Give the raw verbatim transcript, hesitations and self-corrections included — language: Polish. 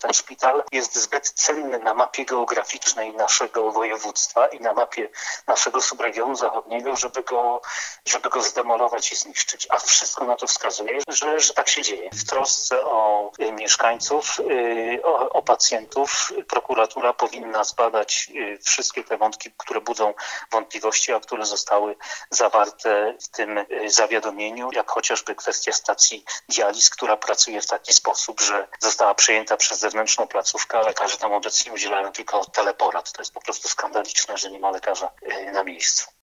ten szpital jest zbyt cenny na mapie geograficznej naszego województwa i na mapie naszego subregionu zachodniego, żeby go, żeby go zdemolować i zniszczyć. A wszystko na to wskazuje, że, że tak się dzieje. W trosce o mieszkańców, o, o pacjentów prokuratura powinna zbadać wszystkie te wątki, które budzą wątpliwości, a które zostały zawarte w tym zawiadomieniu, jak chociażby kwestia stacji dializ, która pracuje w taki sposób, że została przejęta przez zewnętrzną placówkę, a lekarze tam obecnie udzielają tylko teleporad. To jest po prostu skandaliczne, że nie ma lekarza na miejscu.